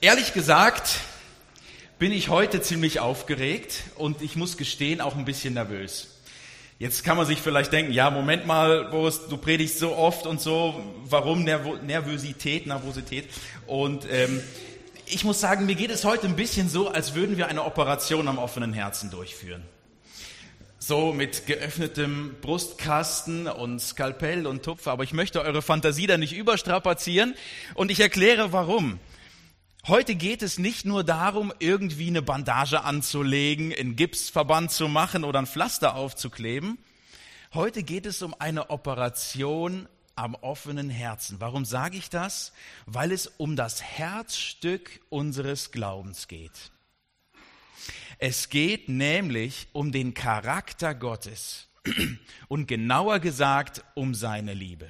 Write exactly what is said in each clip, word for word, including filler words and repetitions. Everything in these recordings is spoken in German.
Ehrlich gesagt bin ich heute ziemlich aufgeregt und ich muss gestehen, auch ein bisschen nervös. Jetzt kann man sich vielleicht denken, ja, Moment mal, Boris, du predigst so oft und so, warum Nervo- Nervosität, Nervosität? Und ähm, ich muss sagen, mir geht es heute ein bisschen so, als würden wir eine Operation am offenen Herzen durchführen. So mit geöffnetem Brustkasten und Skalpell und Tupfer, aber ich möchte eure Fantasie da nicht überstrapazieren und ich erkläre, warum. Heute geht es nicht nur darum, irgendwie eine Bandage anzulegen, einen Gipsverband zu machen oder ein Pflaster aufzukleben. Heute geht es um eine Operation am offenen Herzen. Warum sage ich das? Weil es um das Herzstück unseres Glaubens geht. Es geht nämlich um den Charakter Gottes und genauer gesagt um seine Liebe.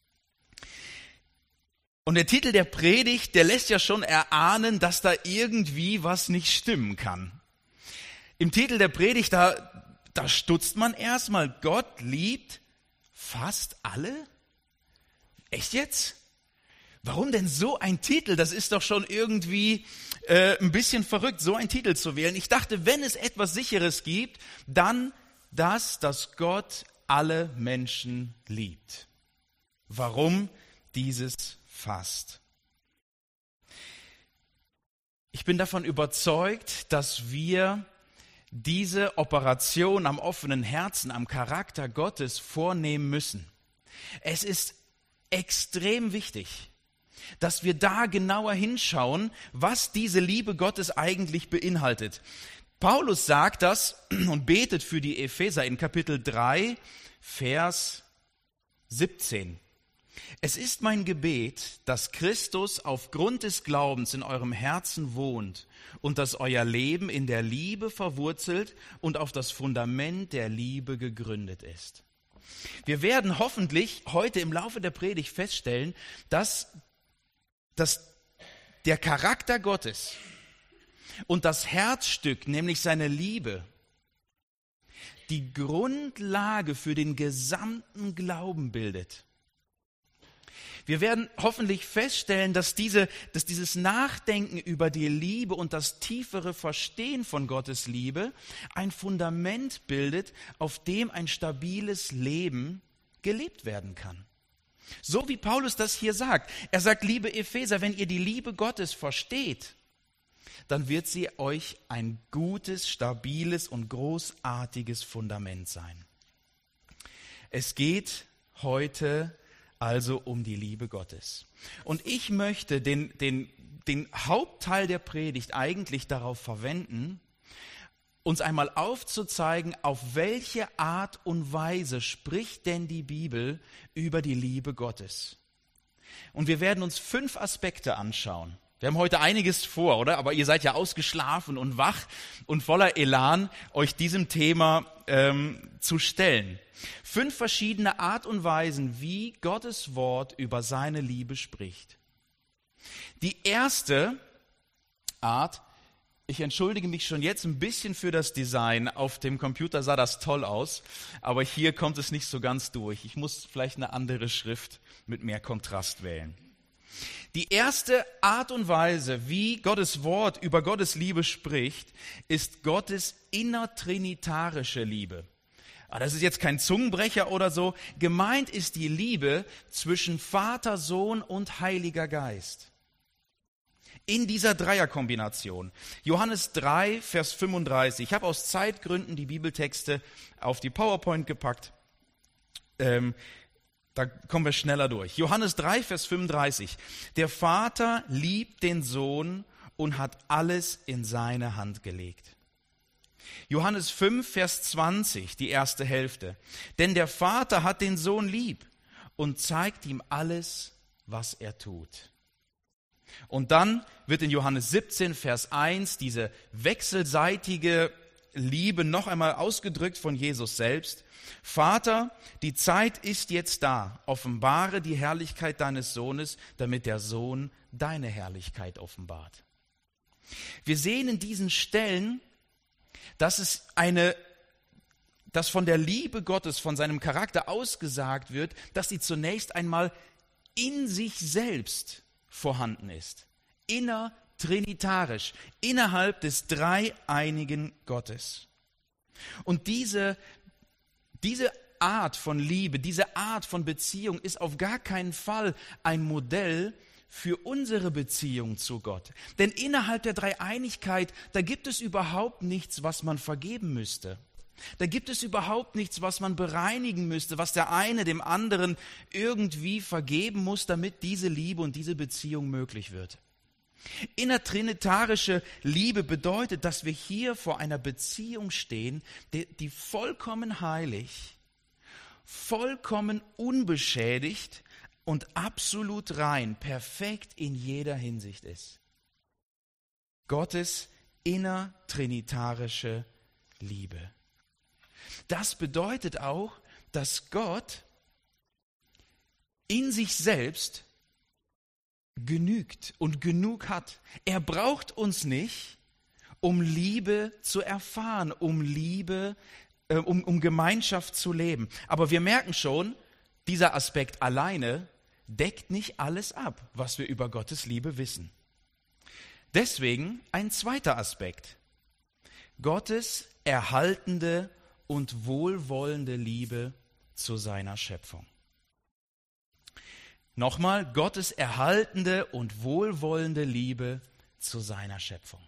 Und der Titel der Predigt, der lässt ja schon erahnen, dass da irgendwie was nicht stimmen kann. Im Titel der Predigt, da, da stutzt man erstmal, Gott liebt fast alle? Echt jetzt? Warum denn so ein Titel? Das ist doch schon irgendwie äh, ein bisschen verrückt, so einen Titel zu wählen. Ich dachte, wenn es etwas Sicheres gibt, dann das, dass Gott alle Menschen liebt. Warum dieses fast? Ich bin davon überzeugt, dass wir diese Operation am offenen Herzen, am Charakter Gottes vornehmen müssen. Es ist extrem wichtig, dass wir da genauer hinschauen, was diese Liebe Gottes eigentlich beinhaltet. Paulus sagt das und betet für die Epheser in Kapitel drei, Vers siebzehn. Es ist mein Gebet, dass Christus aufgrund des Glaubens in eurem Herzen wohnt und dass euer Leben in der Liebe verwurzelt und auf das Fundament der Liebe gegründet ist. Wir werden hoffentlich heute im Laufe der Predigt feststellen, dass, dass der Charakter Gottes und das Herzstück, nämlich seine Liebe, die Grundlage für den gesamten Glauben bildet. Wir werden hoffentlich feststellen, dass, diese, dass dieses Nachdenken über die Liebe und das tiefere Verstehen von Gottes Liebe ein Fundament bildet, auf dem ein stabiles Leben gelebt werden kann. So wie Paulus das hier sagt. Er sagt, liebe Epheser, wenn ihr die Liebe Gottes versteht, dann wird sie euch ein gutes, stabiles und großartiges Fundament sein. Es geht heute also um die Liebe Gottes. Und ich möchte den, den, den Hauptteil der Predigt eigentlich darauf verwenden, uns einmal aufzuzeigen, auf welche Art und Weise spricht denn die Bibel über die Liebe Gottes. Und wir werden uns fünf Aspekte anschauen. Wir haben heute einiges vor, oder? Aber ihr seid ja ausgeschlafen und wach und voller Elan, euch diesem Thema ähm, zu stellen. Fünf verschiedene Art und Weisen, wie Gottes Wort über seine Liebe spricht. Die erste Art, ich entschuldige mich schon jetzt ein bisschen für das Design. Auf dem Computer sah das toll aus, aber hier kommt es nicht so ganz durch. Ich muss vielleicht eine andere Schrift mit mehr Kontrast wählen. Die erste Art und Weise, wie Gottes Wort über Gottes Liebe spricht, ist Gottes innertrinitarische Liebe. Das ist jetzt kein Zungenbrecher oder so. Gemeint ist die Liebe zwischen Vater, Sohn und Heiliger Geist. In dieser Dreierkombination. Johannes drei, Vers fünfunddreißig. Ich habe aus Zeitgründen die Bibeltexte auf die PowerPoint gepackt. Ähm, da kommen wir schneller durch. Johannes drei, Vers fünfunddreißig. Der Vater liebt den Sohn und hat alles in seine Hand gelegt. Johannes fünf, Vers zwanzig, die erste Hälfte. Denn der Vater hat den Sohn lieb und zeigt ihm alles, was er tut. Und dann wird in Johannes siebzehn, Vers eins diese wechselseitige Liebe noch einmal ausgedrückt von Jesus selbst. Vater, die Zeit ist jetzt da. Offenbare die Herrlichkeit deines Sohnes, damit der Sohn deine Herrlichkeit offenbart. Wir sehen in diesen Stellen, dass es eine, dass von der Liebe Gottes, von seinem Charakter ausgesagt wird, dass sie zunächst einmal in sich selbst vorhanden ist. Inner trinitarisch, innerhalb des dreieinigen Gottes. Und diese, diese Art von Liebe, diese Art von Beziehung ist auf gar keinen Fall ein Modell für unsere Beziehung zu Gott. Denn innerhalb der Dreieinigkeit, da gibt es überhaupt nichts, was man vergeben müsste. Da gibt es überhaupt nichts, was man bereinigen müsste, was der eine dem anderen irgendwie vergeben muss, damit diese Liebe und diese Beziehung möglich wird. Innertrinitarische Liebe bedeutet, dass wir hier vor einer Beziehung stehen, die, die vollkommen heilig, vollkommen unbeschädigt und absolut rein, perfekt in jeder Hinsicht ist. Gottes innertrinitarische Liebe. Das bedeutet auch, dass Gott in sich selbst genügt und genug hat. Er braucht uns nicht, um Liebe zu erfahren, um Liebe, äh, um, um Gemeinschaft zu leben. Aber wir merken schon, dieser Aspekt alleine deckt nicht alles ab, was wir über Gottes Liebe wissen. Deswegen ein zweiter Aspekt. Gottes erhaltende und wohlwollende Liebe zu seiner Schöpfung. Nochmal, Gottes erhaltende und wohlwollende Liebe zu seiner Schöpfung.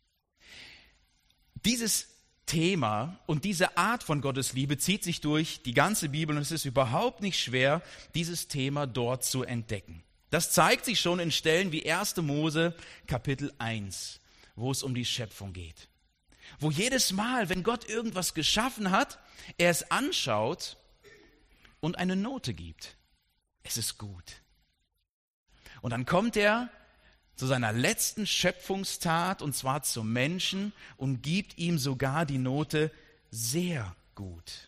Dieses Thema und diese Art von Gottes Liebe zieht sich durch die ganze Bibel und es ist überhaupt nicht schwer, dieses Thema dort zu entdecken. Das zeigt sich schon in Stellen wie erster Mose Kapitel eins, wo es um die Schöpfung geht. Wo jedes Mal, wenn Gott irgendwas geschaffen hat, er es anschaut und eine Note gibt. Es ist gut. Und dann kommt er zu seiner letzten Schöpfungstat, und zwar zum Menschen, und gibt ihm sogar die Note sehr gut.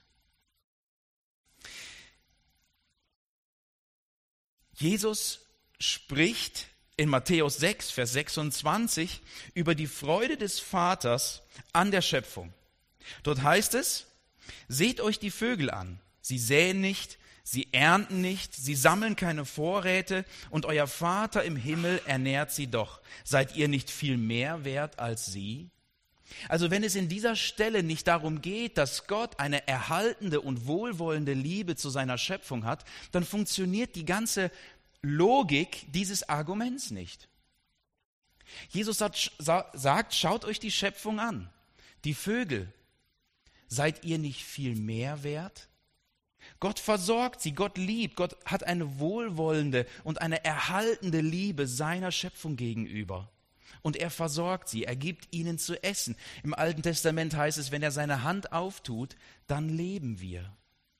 Jesus spricht in Matthäus sechs, Vers sechsundzwanzig über die Freude des Vaters an der Schöpfung. Dort heißt es, seht euch die Vögel an, sie säen nicht, sie ernten nicht, sie sammeln keine Vorräte und euer Vater im Himmel ernährt sie doch. Seid ihr nicht viel mehr wert als sie? Also wenn es in dieser Stelle nicht darum geht, dass Gott eine erhaltende und wohlwollende Liebe zu seiner Schöpfung hat, dann funktioniert die ganze Logik dieses Arguments nicht. Jesus sagt, sagt, schaut euch die Schöpfung an, die Vögel. Seid ihr nicht viel mehr wert? Gott versorgt sie, Gott liebt, Gott hat eine wohlwollende und eine erhaltende Liebe seiner Schöpfung gegenüber. Und er versorgt sie, er gibt ihnen zu essen. Im Alten Testament heißt es, wenn er seine Hand auftut, dann leben wir.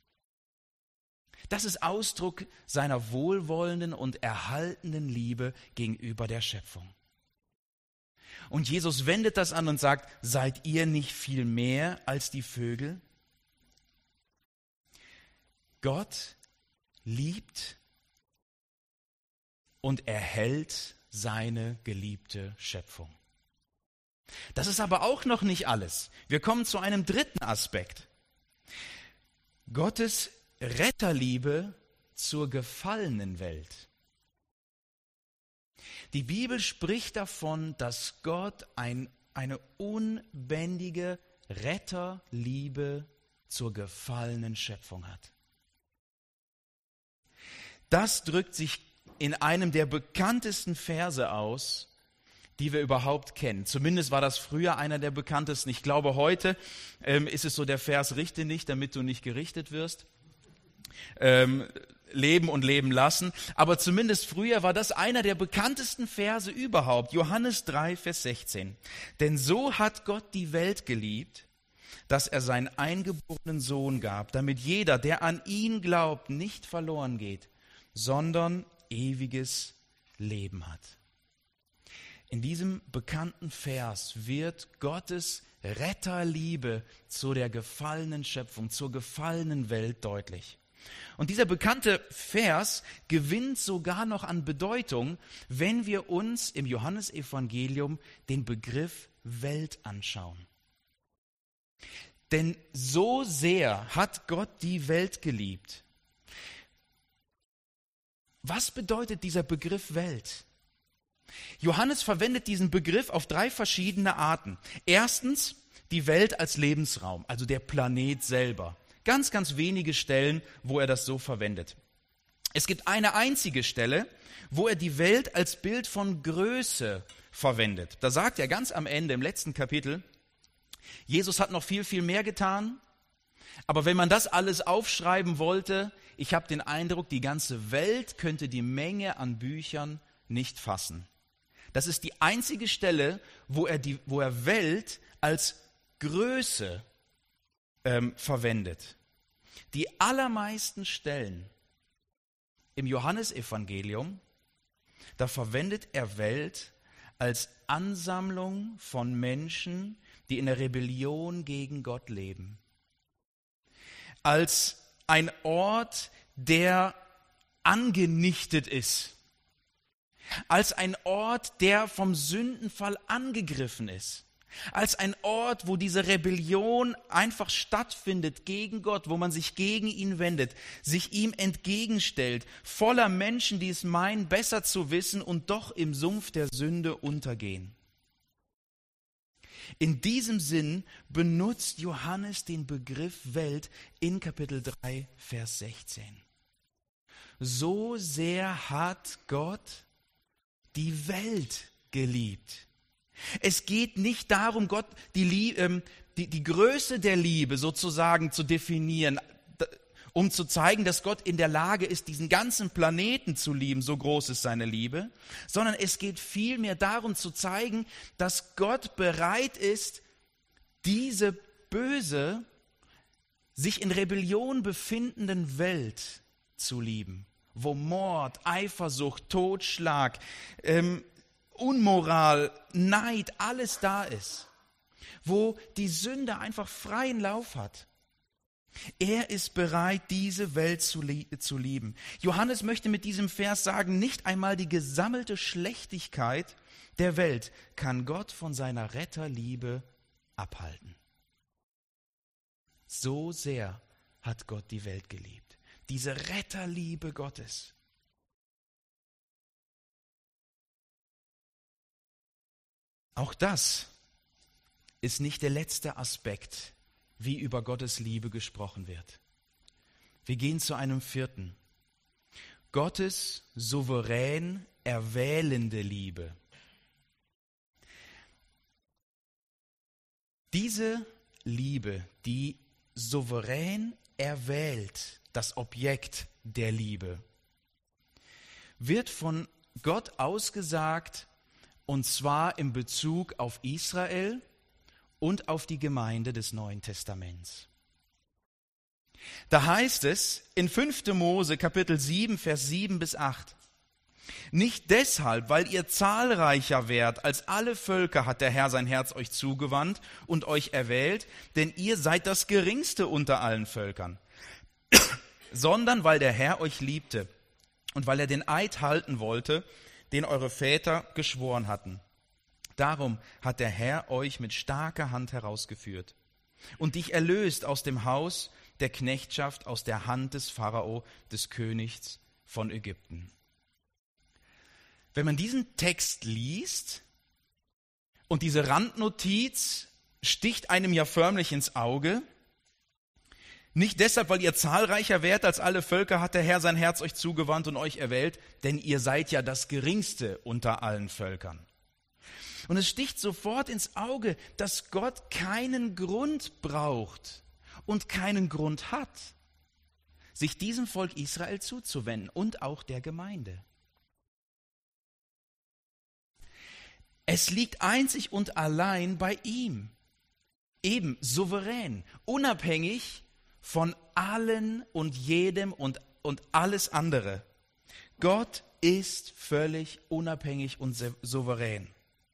Das ist Ausdruck seiner wohlwollenden und erhaltenden Liebe gegenüber der Schöpfung. Und Jesus wendet das an und sagt, seid ihr nicht viel mehr als die Vögel? Gott liebt und erhält seine geliebte Schöpfung. Das ist aber auch noch nicht alles. Wir kommen zu einem dritten Aspekt. Gottes Retterliebe zur gefallenen Welt. Die Bibel spricht davon, dass Gott ein, eine unbändige Retterliebe zur gefallenen Schöpfung hat. Das drückt sich in einem der bekanntesten Verse aus, die wir überhaupt kennen. Zumindest war das früher einer der bekanntesten. Ich glaube, heute ähm, ist es so der Vers, richte nicht, damit du nicht gerichtet wirst. Ähm, leben und leben lassen. Aber zumindest früher war das einer der bekanntesten Verse überhaupt. Johannes drei, Vers sechzehn. Denn so hat Gott die Welt geliebt, dass er seinen eingeborenen Sohn gab, damit jeder, der an ihn glaubt, nicht verloren geht, sondern ewiges Leben hat. In diesem bekannten Vers wird Gottes Retterliebe zu der gefallenen Schöpfung, zur gefallenen Welt deutlich. Und dieser bekannte Vers gewinnt sogar noch an Bedeutung, wenn wir uns im Johannesevangelium den Begriff Welt anschauen. Denn so sehr hat Gott die Welt geliebt. Was bedeutet dieser Begriff Welt? Johannes verwendet diesen Begriff auf drei verschiedene Arten. Erstens die Welt als Lebensraum, also der Planet selber. Ganz, ganz wenige Stellen, wo er das so verwendet. Es gibt eine einzige Stelle, wo er die Welt als Bild von Größe verwendet. Da sagt er ganz am Ende, im letzten Kapitel, Jesus hat noch viel, viel mehr getan, aber wenn man das alles aufschreiben wollte, ich habe den Eindruck, die ganze Welt könnte die Menge an Büchern nicht fassen. Das ist die einzige Stelle, wo er, die, wo er Welt als Größe ähm, verwendet. Die allermeisten Stellen im Johannesevangelium, da verwendet er Welt als Ansammlung von Menschen, die in der Rebellion gegen Gott leben. Als ein Ort, der angenichtet ist. Als ein Ort, der vom Sündenfall angegriffen ist. Als ein Ort, wo diese Rebellion einfach stattfindet gegen Gott, wo man sich gegen ihn wendet, sich ihm entgegenstellt, voller Menschen, die es meinen, besser zu wissen und doch im Sumpf der Sünde untergehen. In diesem Sinn benutzt Johannes den Begriff Welt in Kapitel drei, Vers sechzehn. So sehr hat Gott die Welt geliebt. Es geht nicht darum, Gott die, ähm, die, die Größe der Liebe sozusagen zu definieren, um zu zeigen, dass Gott in der Lage ist, diesen ganzen Planeten zu lieben, so groß ist seine Liebe, sondern es geht vielmehr darum zu zeigen, dass Gott bereit ist, diese böse, sich in Rebellion befindenden Welt zu lieben, wo Mord, Eifersucht, Totschlag, ähm, Unmoral, Neid, alles da ist, wo die Sünde einfach freien Lauf hat. Er ist bereit, diese Welt zu, lie- zu lieben. Johannes möchte mit diesem Vers sagen, nicht einmal die gesammelte Schlechtigkeit der Welt kann Gott von seiner Retterliebe abhalten. So sehr hat Gott die Welt geliebt. Diese Retterliebe Gottes. Auch das ist nicht der letzte Aspekt, wie über Gottes Liebe gesprochen wird. Wir gehen zu einem vierten. Gottes souverän erwählende Liebe. Diese Liebe, die souverän erwählt, das Objekt der Liebe, wird von Gott ausgesagt, und zwar in Bezug auf Israel und auf die Gemeinde des Neuen Testaments. Da heißt es in fünfter Mose Kapitel sieben, Vers sieben bis acht, nicht deshalb, weil ihr zahlreicher wärt als alle Völker, hat der Herr sein Herz euch zugewandt und euch erwählt, denn ihr seid das Geringste unter allen Völkern, sondern weil der Herr euch liebte und weil er den Eid halten wollte, den eure Väter geschworen hatten. Darum hat der Herr euch mit starker Hand herausgeführt und dich erlöst aus dem Haus der Knechtschaft, aus der Hand des Pharao, des Königs von Ägypten. Wenn man diesen Text liest und diese Randnotiz sticht einem ja förmlich ins Auge, nicht deshalb, weil ihr zahlreicher wärt als alle Völker, hat der Herr sein Herz euch zugewandt und euch erwählt, denn ihr seid ja das Geringste unter allen Völkern. Und es sticht sofort ins Auge, dass Gott keinen Grund braucht und keinen Grund hat, sich diesem Volk Israel zuzuwenden und auch der Gemeinde. Es liegt einzig und allein bei ihm, eben souverän, unabhängig von allen und jedem und, und alles andere. Gott ist völlig unabhängig und souverän.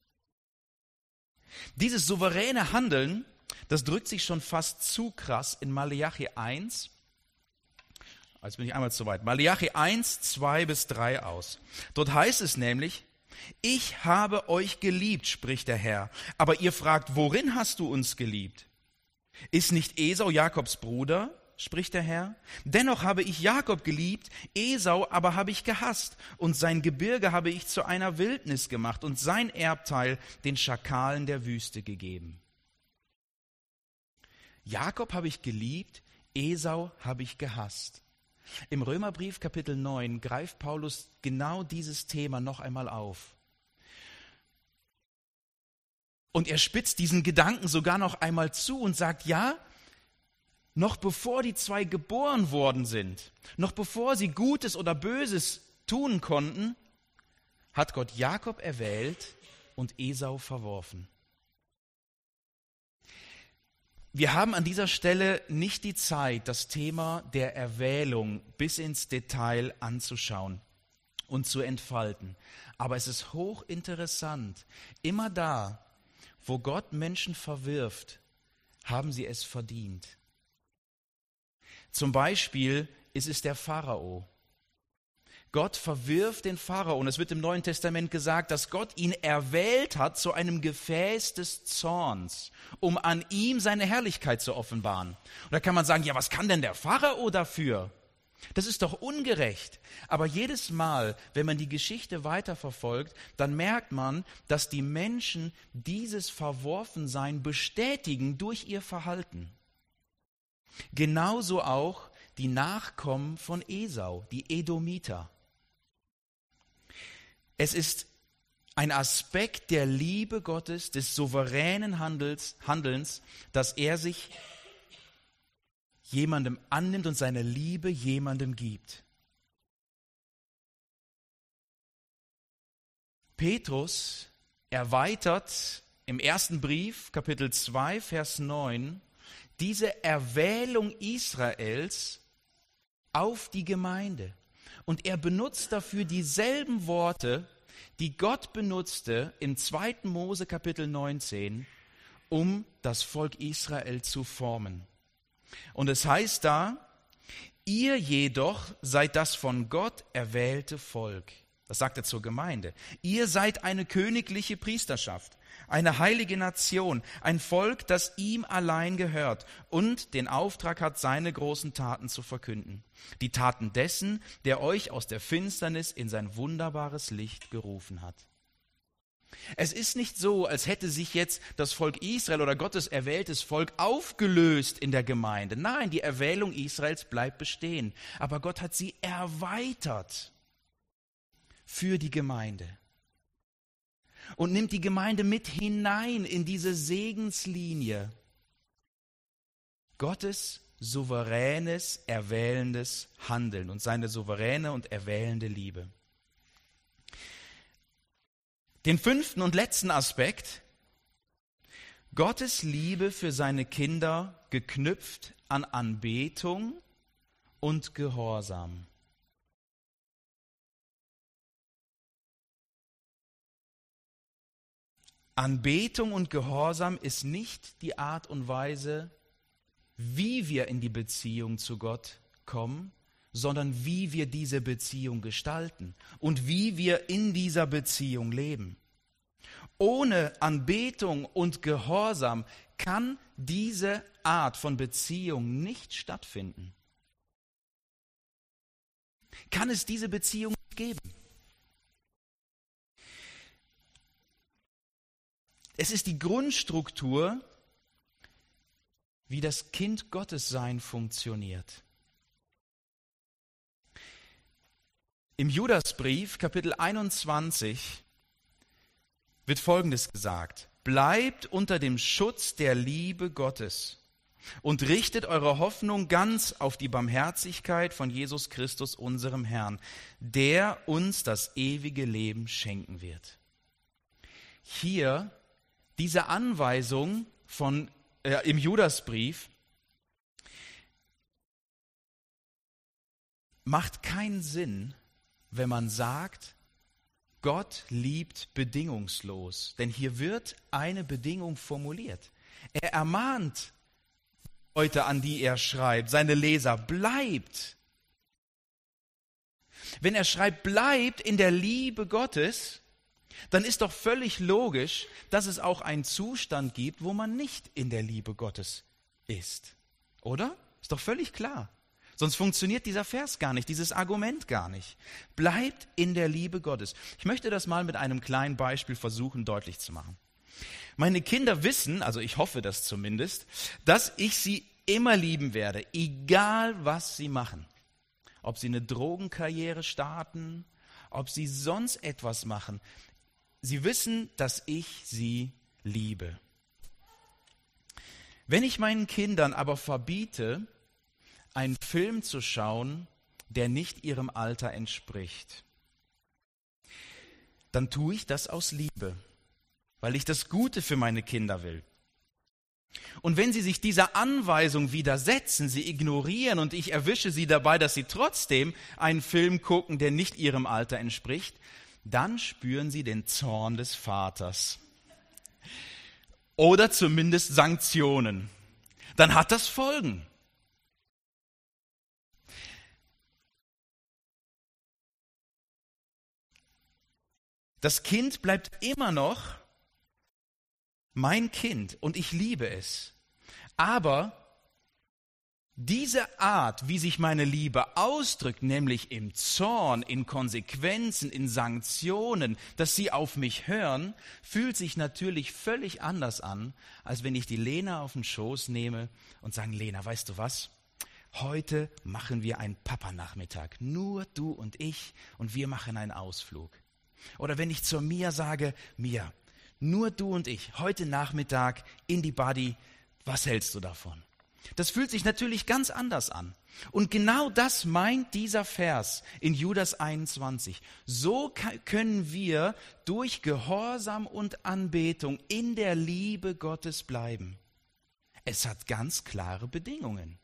Dieses souveräne Handeln, das drückt sich schon fast zu krass in Maleachi eins, jetzt bin ich einmal zu weit, Maleachi eins, zwei bis drei aus. Dort heißt es nämlich, ich habe euch geliebt, spricht der Herr, aber ihr fragt, worin hast du uns geliebt? Ist nicht Esau Jakobs Bruder spricht der Herr. Dennoch habe ich Jakob geliebt, Esau aber habe ich gehasst, und sein Gebirge habe ich zu einer Wildnis gemacht und sein Erbteil den Schakalen der Wüste gegeben. Jakob habe ich geliebt, Esau habe ich gehasst. Im Römerbrief Kapitel neun greift Paulus genau dieses Thema noch einmal auf. Und er spitzt diesen Gedanken sogar noch einmal zu und sagt, ja, noch bevor die zwei geboren worden sind, noch bevor sie Gutes oder Böses tun konnten, hat Gott Jakob erwählt und Esau verworfen. Wir haben an dieser Stelle nicht die Zeit, das Thema der Erwählung bis ins Detail anzuschauen und zu entfalten. Aber es ist hochinteressant. Immer da, wo Gott Menschen verwirft, haben sie es verdient. Zum Beispiel ist es der Pharao. Gott verwirft den Pharao und es wird im Neuen Testament gesagt, dass Gott ihn erwählt hat zu einem Gefäß des Zorns, um an ihm seine Herrlichkeit zu offenbaren. Und da kann man sagen, ja, was kann denn der Pharao dafür? Das ist doch ungerecht. Aber jedes Mal, wenn man die Geschichte weiterverfolgt, dann merkt man, dass die Menschen dieses Verworfensein bestätigen durch ihr Verhalten. Genauso auch die Nachkommen von Esau, die Edomiter. Es ist ein Aspekt der Liebe Gottes, des souveränen Handels, Handelns, dass er sich jemandem annimmt und seine Liebe jemandem gibt. Petrus erweitert im ersten Brief, Kapitel zwei, Vers neun, diese Erwählung Israels auf die Gemeinde. Und er benutzt dafür dieselben Worte, die Gott benutzte im zweiten Mose, Kapitel neunzehn, um das Volk Israel zu formen. Und es heißt da, ihr jedoch seid das von Gott erwählte Volk. Das sagt er zur Gemeinde. Ihr seid eine königliche Priesterschaft, eine heilige Nation, ein Volk, das ihm allein gehört und den Auftrag hat, seine großen Taten zu verkünden. Die Taten dessen, der euch aus der Finsternis in sein wunderbares Licht gerufen hat. Es ist nicht so, als hätte sich jetzt das Volk Israel oder Gottes erwähltes Volk aufgelöst in der Gemeinde. Nein, die Erwählung Israels bleibt bestehen. Aber Gott hat sie erweitert für die Gemeinde. Und nimmt die Gemeinde mit hinein in diese Segenslinie. Gottes souveränes, erwählendes Handeln und seine souveräne und erwählende Liebe. Den fünften und letzten Aspekt, Gottes Liebe für seine Kinder geknüpft an Anbetung und Gehorsam. Anbetung und Gehorsam ist nicht die Art und Weise, wie wir in die Beziehung zu Gott kommen, sondern wie wir diese Beziehung gestalten und wie wir in dieser Beziehung leben. Ohne Anbetung und Gehorsam kann diese Art von Beziehung nicht stattfinden. Kann es diese Beziehung nicht geben? Es ist die Grundstruktur, wie das Kind Gottes sein funktioniert. Im Judasbrief, Kapitel einundzwanzig, wird Folgendes gesagt: Bleibt unter dem Schutz der Liebe Gottes und richtet eure Hoffnung ganz auf die Barmherzigkeit von Jesus Christus, unserem Herrn, der uns das ewige Leben schenken wird. Hier diese Anweisung von, äh, im Judasbrief macht keinen Sinn, wenn man sagt, Gott liebt bedingungslos. Denn hier wird eine Bedingung formuliert. Er ermahnt Leute, an die er schreibt, seine Leser, bleibt. Wenn er schreibt, bleibt in der Liebe Gottes, dann ist doch völlig logisch, dass es auch einen Zustand gibt, wo man nicht in der Liebe Gottes ist. Oder? Ist doch völlig klar. Sonst funktioniert dieser Vers gar nicht, dieses Argument gar nicht. Bleibt in der Liebe Gottes. Ich möchte das mal mit einem kleinen Beispiel versuchen deutlich zu machen. Meine Kinder wissen, also ich hoffe das zumindest, dass ich sie immer lieben werde, egal was sie machen. Ob sie eine Drogenkarriere starten, ob sie sonst etwas machen. Sie wissen, dass ich sie liebe. Wenn ich meinen Kindern aber verbiete, einen Film zu schauen, der nicht ihrem Alter entspricht, dann tue ich das aus Liebe, weil ich das Gute für meine Kinder will. Und wenn sie sich dieser Anweisung widersetzen, sie ignorieren und ich erwische sie dabei, dass sie trotzdem einen Film gucken, der nicht ihrem Alter entspricht, dann spüren sie den Zorn des Vaters. Oder zumindest Sanktionen. Dann hat das Folgen. Das Kind bleibt immer noch mein Kind und ich liebe es. Aber diese Art, wie sich meine Liebe ausdrückt, nämlich im Zorn, in Konsequenzen, in Sanktionen, dass sie auf mich hören, fühlt sich natürlich völlig anders an, als wenn ich die Lena auf den Schoß nehme und sage, Lena, weißt du was? Heute machen wir einen Papanachmittag, nur du und ich, und wir machen einen Ausflug. Oder wenn ich zur Mia sage, Mia, nur du und ich, heute Nachmittag in die Buddy, was hältst du davon? Das fühlt sich natürlich ganz anders an. Und genau das meint dieser Vers in Judas einundzwanzig. So können wir durch Gehorsam und Anbetung in der Liebe Gottes bleiben. Es hat ganz klare Bedingungen.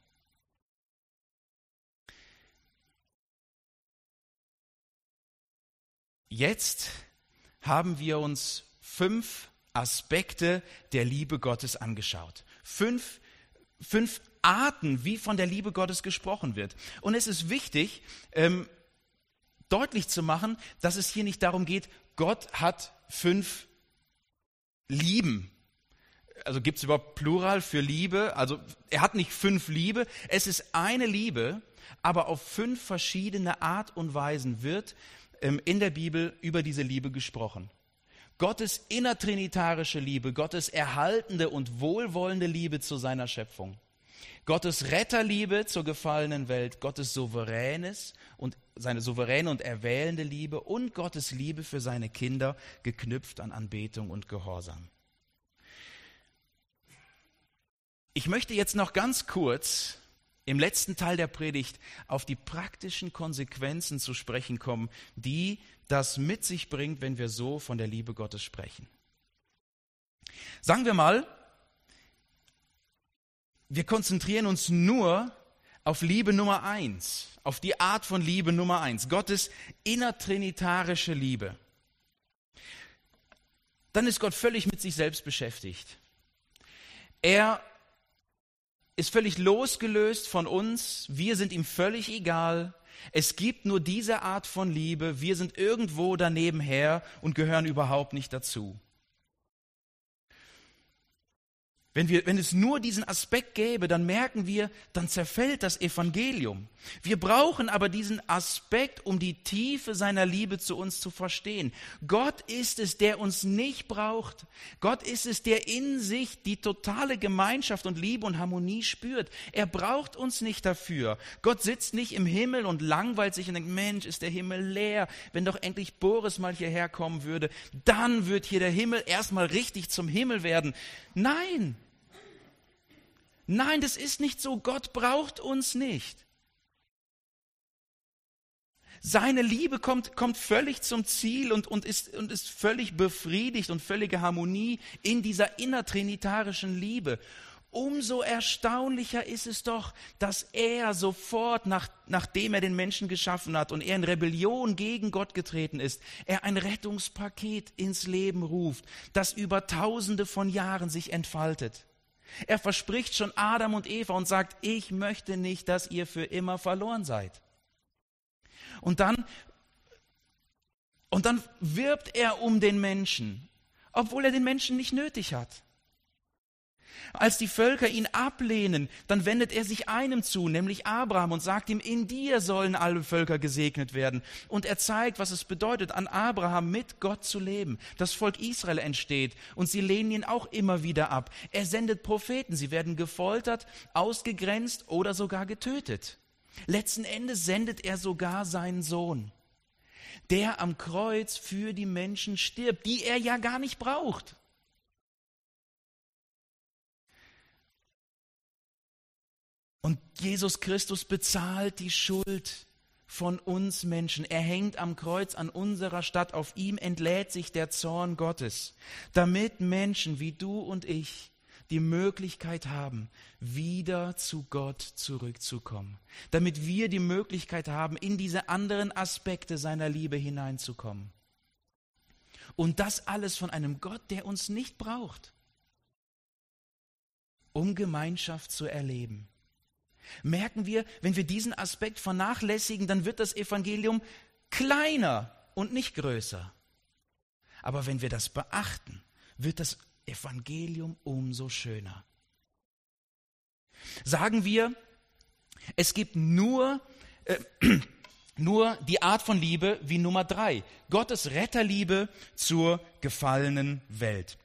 Jetzt haben wir uns fünf Aspekte der Liebe Gottes angeschaut. Fünf, fünf Arten, wie von der Liebe Gottes gesprochen wird. Und es ist wichtig, ähm, deutlich zu machen, dass es hier nicht darum geht, Gott hat fünf Lieben. Also gibt es überhaupt Plural für Liebe? Also er hat nicht fünf Liebe, es ist eine Liebe, aber auf fünf verschiedene Art und Weisen wird in der Bibel über diese Liebe gesprochen. Gottes innertrinitarische Liebe, Gottes erhaltende und wohlwollende Liebe zu seiner Schöpfung, Gottes Retterliebe zur gefallenen Welt, Gottes souveränes und seine souveräne und erwählende Liebe und Gottes Liebe für seine Kinder, geknüpft an Anbetung und Gehorsam. Ich möchte jetzt noch ganz kurz im letzten Teil der Predigt auf die praktischen Konsequenzen zu sprechen kommen, die das mit sich bringt, wenn wir so von der Liebe Gottes sprechen. Sagen wir mal, wir konzentrieren uns nur auf Liebe Nummer eins, auf die Art von Liebe Nummer eins, Gottes innertrinitarische Liebe. Dann ist Gott völlig mit sich selbst beschäftigt. Er ist völlig losgelöst von uns, wir sind ihm völlig egal. Es gibt nur diese Art von Liebe, wir sind irgendwo daneben her und gehören überhaupt nicht dazu. Wenn, wir, wenn es nur diesen Aspekt gäbe, dann merken wir, dann zerfällt das Evangelium. Wir brauchen aber diesen Aspekt, um die Tiefe seiner Liebe zu uns zu verstehen. Gott ist es, der uns nicht braucht. Gott ist es, der in sich die totale Gemeinschaft und Liebe und Harmonie spürt. Er braucht uns nicht dafür. Gott sitzt nicht im Himmel und langweilt sich und denkt, Mensch, ist der Himmel leer. Wenn doch endlich Boris mal hierher kommen würde, dann wird hier der Himmel erstmal richtig zum Himmel werden. Nein! Nein, das ist nicht so. Gott braucht uns nicht. Seine Liebe kommt, kommt völlig zum Ziel und, und, ist, und ist völlig befriedigt und völlige Harmonie in dieser innertrinitarischen Liebe. Umso erstaunlicher ist es doch, dass er sofort, nach, nachdem er den Menschen geschaffen hat und er in Rebellion gegen Gott getreten ist, er ein Rettungspaket ins Leben ruft, das über Tausende von Jahren sich entfaltet. Er verspricht schon Adam und Eva und sagt, ich möchte nicht, dass ihr für immer verloren seid. Und dann, und dann wirbt er um den Menschen, obwohl er den Menschen nicht nötig hat. Als die Völker ihn ablehnen, dann wendet er sich einem zu, nämlich Abraham, und sagt ihm, in dir sollen alle Völker gesegnet werden. Und er zeigt, was es bedeutet, an Abraham mit Gott zu leben. Das Volk Israel entsteht und sie lehnen ihn auch immer wieder ab. Er sendet Propheten, sie werden gefoltert, ausgegrenzt oder sogar getötet. Letzten Endes sendet er sogar seinen Sohn, der am Kreuz für die Menschen stirbt, die er ja gar nicht braucht. Und Jesus Christus bezahlt die Schuld von uns Menschen. Er hängt am Kreuz an unserer Stadt. Auf ihm entlädt sich der Zorn Gottes, damit Menschen wie du und ich die Möglichkeit haben, wieder zu Gott zurückzukommen. Damit wir die Möglichkeit haben, in diese anderen Aspekte seiner Liebe hineinzukommen. Und das alles von einem Gott, der uns nicht braucht, um Gemeinschaft zu erleben. Merken wir, wenn wir diesen Aspekt vernachlässigen, dann wird das Evangelium kleiner und nicht größer. Aber wenn wir das beachten, wird das Evangelium umso schöner. Sagen wir, es gibt nur, äh, nur die Art von Liebe wie Nummer drei, Gottes Retterliebe zur gefallenen Welt.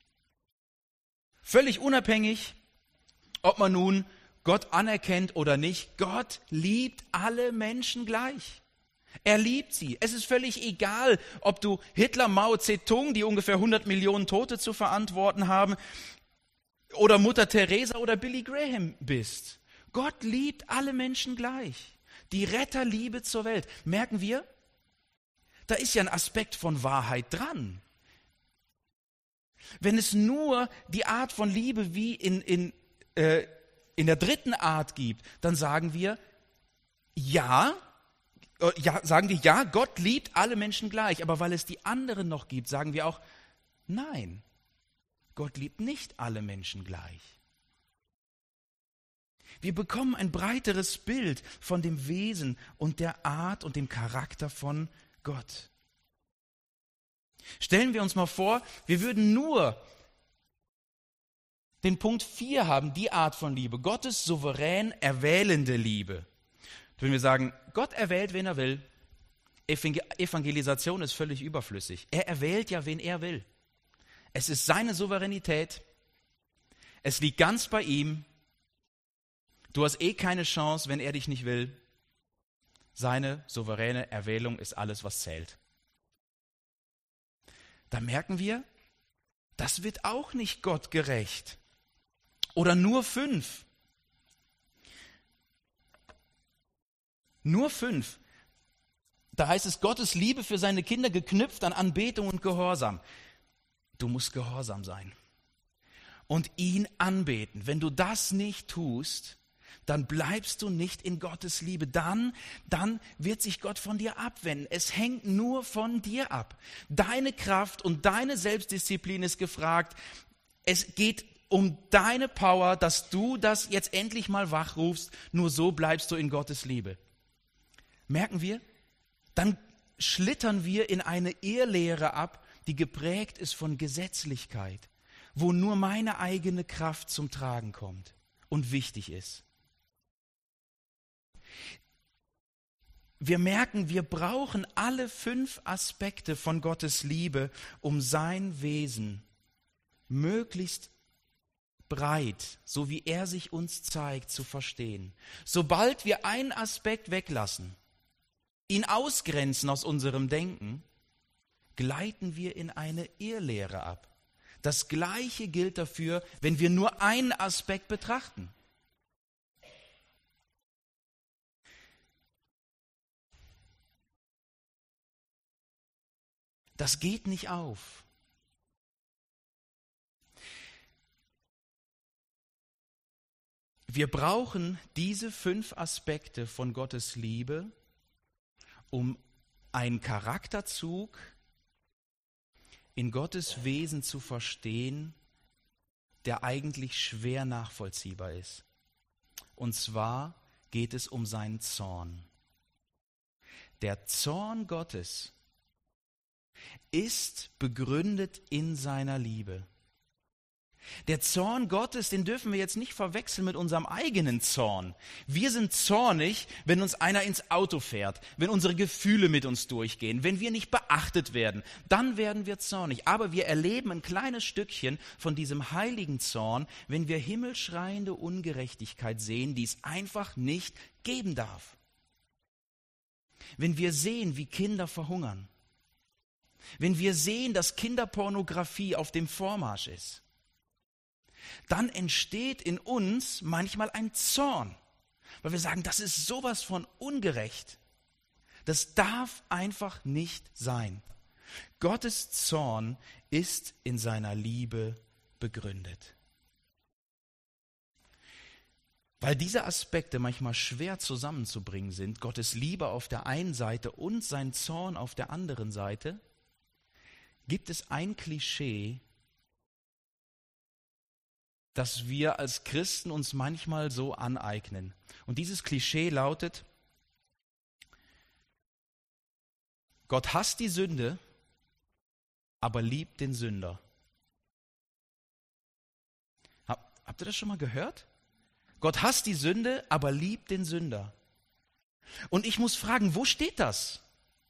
Völlig unabhängig, ob man nun Gott anerkennt oder nicht, Gott liebt alle Menschen gleich. Er liebt sie. Es ist völlig egal, ob du Hitler, Mao Zedong, die ungefähr hundert Millionen Tote zu verantworten haben, oder Mutter Teresa oder Billy Graham bist. Gott liebt alle Menschen gleich. Die Retterliebe zur Welt. Merken wir, da ist ja ein Aspekt von Wahrheit dran. Wenn es nur die Art von Liebe wie in, in, äh, in der dritten Art gibt, dann sagen wir, ja, äh, ja, sagen wir, ja, Gott liebt alle Menschen gleich, aber weil es die anderen noch gibt, sagen wir auch, nein, Gott liebt nicht alle Menschen gleich. Wir bekommen ein breiteres Bild von dem Wesen und der Art und dem Charakter von Gott. Stellen wir uns mal vor, wir würden nur den Punkt vier haben, die Art von Liebe, Gottes souverän erwählende Liebe. Wenn wir sagen, Gott erwählt, wen er will, Evangelisation ist völlig überflüssig. Er erwählt ja, wen er will. Es ist seine Souveränität, es liegt ganz bei ihm. Du hast eh keine Chance, wenn er dich nicht will. Seine souveräne Erwählung ist alles, was zählt. Da merken wir, das wird auch nicht Gott gerecht. Oder nur fünf. Nur fünf. Da heißt es, Gottes Liebe für seine Kinder geknüpft an Anbetung und Gehorsam. Du musst gehorsam sein und ihn anbeten. Wenn du das nicht tust, dann bleibst du nicht in Gottes Liebe. Dann, dann wird sich Gott von dir abwenden. Es hängt nur von dir ab. Deine Kraft und deine Selbstdisziplin ist gefragt. Es geht um deine Power, dass du das jetzt endlich mal wachrufst. Nur so bleibst du in Gottes Liebe. Merken wir? Dann schlittern wir in eine Irrlehre ab, die geprägt ist von Gesetzlichkeit, wo nur meine eigene Kraft zum Tragen kommt und wichtig ist. Wir merken, wir brauchen alle fünf Aspekte von Gottes Liebe, um sein Wesen möglichst breit, so wie er sich uns zeigt, zu verstehen. Sobald wir einen Aspekt weglassen, ihn ausgrenzen aus unserem Denken, gleiten wir in eine Irrlehre ab. Das Gleiche gilt dafür, wenn wir nur einen Aspekt betrachten. Das geht nicht auf. Wir brauchen diese fünf Aspekte von Gottes Liebe, um einen Charakterzug in Gottes Wesen zu verstehen, der eigentlich schwer nachvollziehbar ist. Und zwar geht es um seinen Zorn. Der Zorn Gottes ist begründet in seiner Liebe. Der Zorn Gottes, den dürfen wir jetzt nicht verwechseln mit unserem eigenen Zorn. Wir sind zornig, wenn uns einer ins Auto fährt, wenn unsere Gefühle mit uns durchgehen, wenn wir nicht beachtet werden, dann werden wir zornig. Aber wir erleben ein kleines Stückchen von diesem heiligen Zorn, wenn wir himmelschreiende Ungerechtigkeit sehen, die es einfach nicht geben darf. Wenn wir sehen, wie Kinder verhungern, wenn wir sehen, dass Kinderpornografie auf dem Vormarsch ist, dann entsteht in uns manchmal ein Zorn, weil wir sagen, das ist sowas von ungerecht. Das darf einfach nicht sein. Gottes Zorn ist in seiner Liebe begründet. Weil diese Aspekte manchmal schwer zusammenzubringen sind, Gottes Liebe auf der einen Seite und sein Zorn auf der anderen Seite, gibt es ein Klischee, das wir als Christen uns manchmal so aneignen. Und dieses Klischee lautet: Gott hasst die Sünde, aber liebt den Sünder. Hab, habt ihr das schon mal gehört? Gott hasst die Sünde, aber liebt den Sünder. Und ich muss fragen, wo steht das?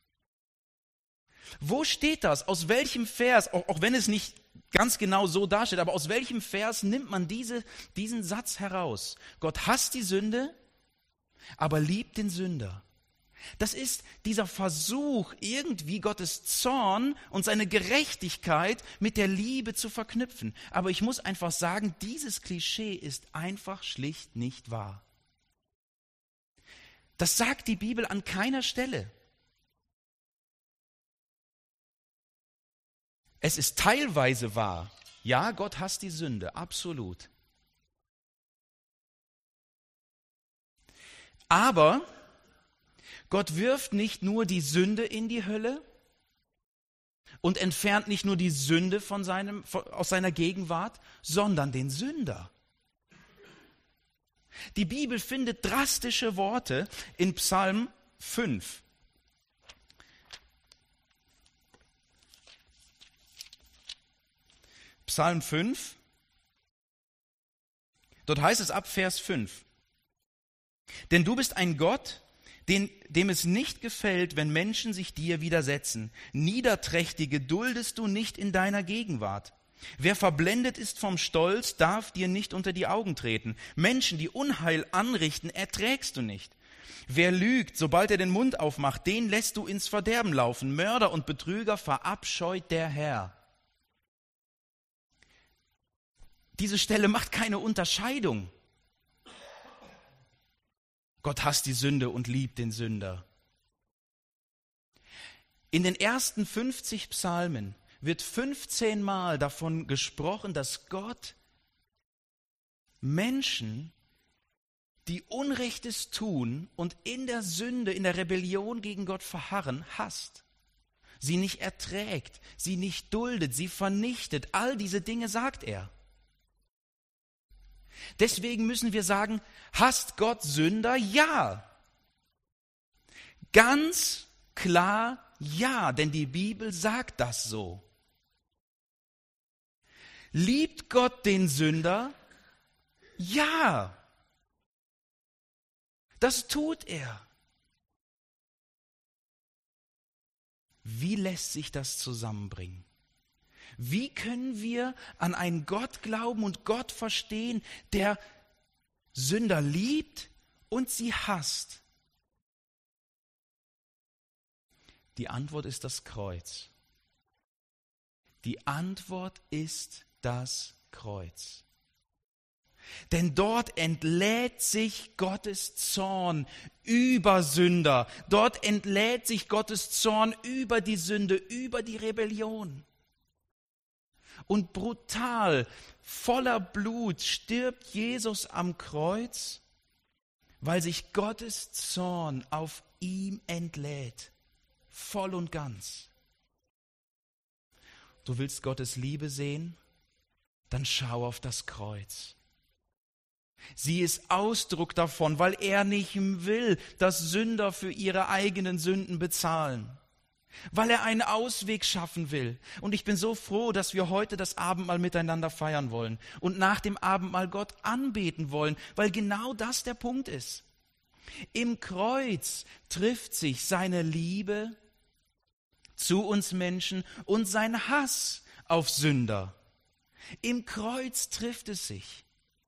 Wo steht das? Aus welchem Vers, auch, auch wenn es nicht ganz genau so dasteht, aber aus welchem Vers nimmt man diese, diesen Satz heraus? Gott hasst die Sünde, aber liebt den Sünder. Das ist dieser Versuch, irgendwie Gottes Zorn und seine Gerechtigkeit mit der Liebe zu verknüpfen. Aber ich muss einfach sagen, dieses Klischee ist einfach schlicht nicht wahr. Das sagt die Bibel an keiner Stelle. Es ist teilweise wahr. Ja, Gott hasst die Sünde, absolut. Aber Gott wirft nicht nur die Sünde in die Hölle und entfernt nicht nur die Sünde von seinem, aus seiner Gegenwart, sondern den Sünder. Die Bibel findet drastische Worte in Psalm fünf. Psalm fünf, dort heißt es ab Vers fünf: Denn du bist ein Gott, den, dem es nicht gefällt, wenn Menschen sich dir widersetzen. Niederträchtige duldest du nicht in deiner Gegenwart. Wer verblendet ist vom Stolz, darf dir nicht unter die Augen treten. Menschen, die Unheil anrichten, erträgst du nicht. Wer lügt, sobald er den Mund aufmacht, den lässt du ins Verderben laufen. Mörder und Betrüger verabscheut der Herr. Diese Stelle macht keine Unterscheidung. Gott hasst die Sünde und liebt den Sünder. In den ersten fünfzig Psalmen wird fünfzehn Mal davon gesprochen, dass Gott Menschen, die Unrechtes tun und in der Sünde, in der Rebellion gegen Gott verharren, hasst. Sie nicht erträgt, sie nicht duldet, sie vernichtet. All diese Dinge sagt er. Deswegen müssen wir sagen, hasst Gott Sünder? Ja. Ganz klar ja, denn die Bibel sagt das so. Liebt Gott den Sünder? Ja. Das tut er. Wie lässt sich das zusammenbringen? Wie können wir an einen Gott glauben und Gott verstehen, der Sünder liebt und sie hasst? Die Antwort ist das Kreuz. Die Antwort ist das Kreuz. Denn dort entlädt sich Gottes Zorn über Sünder. Dort entlädt sich Gottes Zorn über die Sünde, über die Rebellion. Und brutal, voller Blut stirbt Jesus am Kreuz, weil sich Gottes Zorn auf ihm entlädt, voll und ganz. Du willst Gottes Liebe sehen? Dann schau auf das Kreuz. Sie ist Ausdruck davon, weil er nicht will, dass Sünder für ihre eigenen Sünden bezahlen. weil er einen Ausweg schaffen will. Und ich bin so froh, dass wir heute das Abendmahl miteinander feiern wollen und nach dem Abendmahl Gott anbeten wollen, weil genau das der Punkt ist. Im Kreuz trifft sich seine Liebe zu uns Menschen und sein Hass auf Sünder. Im Kreuz trifft es sich.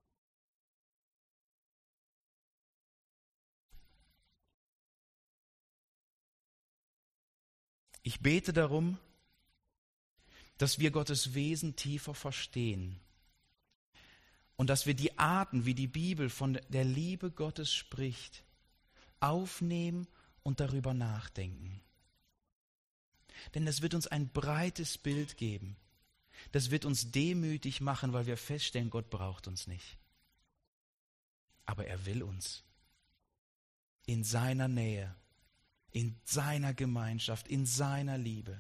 Ich bete darum, dass wir Gottes Wesen tiefer verstehen und dass wir die Arten, wie die Bibel von der Liebe Gottes spricht, aufnehmen und darüber nachdenken. Denn das wird uns ein breites Bild geben. Das wird uns demütig machen, weil wir feststellen, Gott braucht uns nicht. Aber er will uns in seiner Nähe, in seiner Gemeinschaft, in seiner Liebe.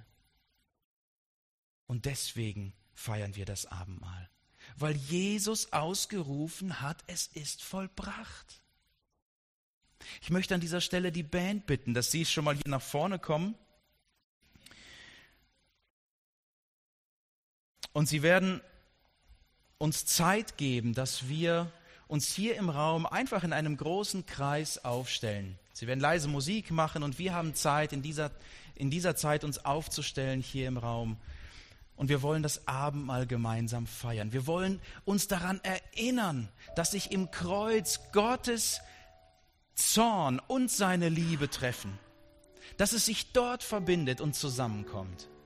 Und deswegen feiern wir das Abendmahl, weil Jesus ausgerufen hat, es ist vollbracht. Ich möchte an dieser Stelle die Band bitten, dass sie schon mal hier nach vorne kommen. Und sie werden uns Zeit geben, dass wir uns hier im Raum einfach in einem großen Kreis aufstellen. Sie werden leise Musik machen und wir haben Zeit, in dieser, in dieser Zeit uns aufzustellen hier im Raum. Und wir wollen das Abendmahl gemeinsam feiern. Wir wollen uns daran erinnern, dass sich im Kreuz Gottes Zorn und seine Liebe treffen. Dass es sich dort verbindet und zusammenkommt.